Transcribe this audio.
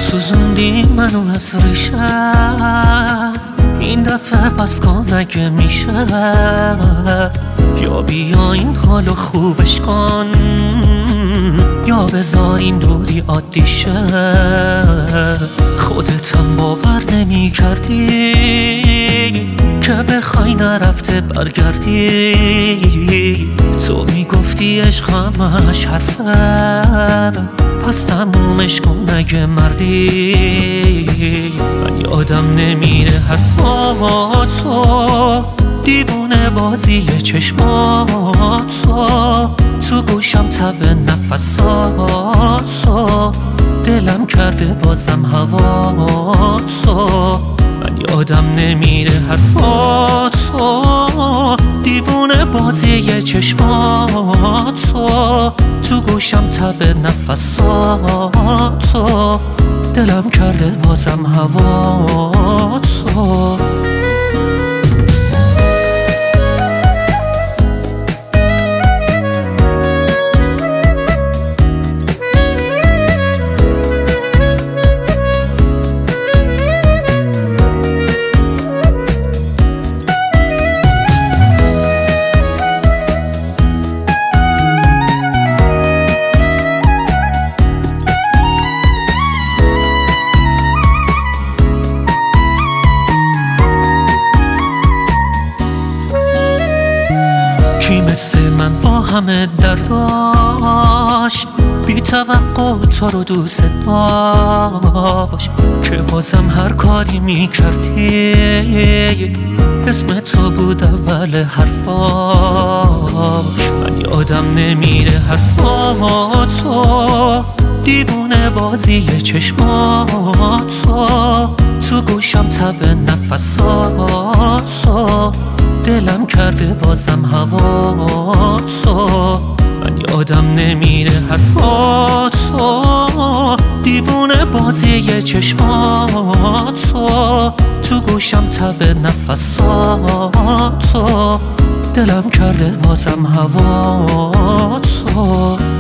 سوزوندی منو از ریشم، این دفعه پس کن اگه میشه، یا بیا این حالو خوبش کن یا بذار این دوری عادی شه. خودتم باور نمی کردی که بخوای نرفته برگردی، تو میگفتی عشق همش حرفه، پس تمومش کن اگه مردی. من یادم نمیره حرفاتو، دیوونه بازی چشماتو، تو گوشم تب نفساتو، دلم کرده بازم هواتو. من یادم نمیره حرفاتو، دیوونه بازی چشماتو، تو گوشم تب نفساتو، دلم کرده بازم هواتو. کی مثل من با همه درداش، بی توقع تو رو دوست داشت، که بازم هر کاری میکردی اسم تو بود اول حرفاش. من یادم نمیره حرفاتو، دیوونه بازی چشماتو، تو گوشم تب نفساتو، دلم کرده بازم هواتو. من یادم نمیره حرفاتو، دیوونه بازی چشماتو، تو گوشم تب نفساتو، دلم کرده بازم هواتو.